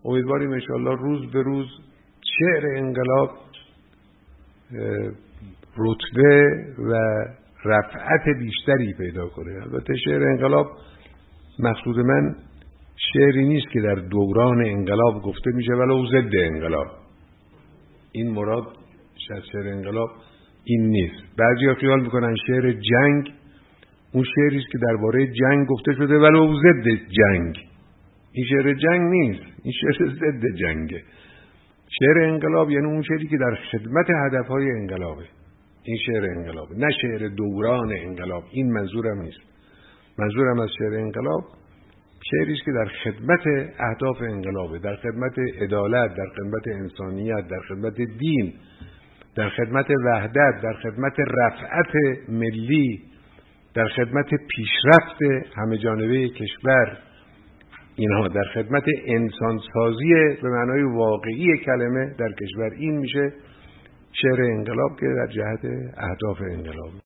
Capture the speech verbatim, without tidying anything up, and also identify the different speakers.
Speaker 1: امیدواریم انشاءالله روز به روز شعر انقلاب رتبه و رفعت بیشتری پیدا کنه. البته شعر انقلاب مقصود من شعری نیست که در دوران انقلاب گفته میشه ولو ضد انقلاب. این مراد شعر انقلاب این نیست. بعضیا خیال میکنن شعر جنگ اون شعری است که درباره جنگ گفته شده ولو ضد جنگ. این شعر جنگ نیست، این شعر ضد جنگه. شعر انقلاب یعنی اون شعری که در خدمت هدفهای انقلابه. این شعر انقلابه، نه شعر دوران انقلاب. این منظورم نیست. منظورم از شعر انقلاب شعری است که در خدمت اهداف انقلابه، در خدمت عدالت، در خدمت انسانیت، در خدمت دین، در خدمت وحدت، در خدمت رفعت ملی، در خدمت پیشرفت همه جانبه کشور، اینها در خدمت انسانسازی به معنای واقعی کلمه در کشور. این میشه شعر انقلاب که در جهت اهداف انقلاب.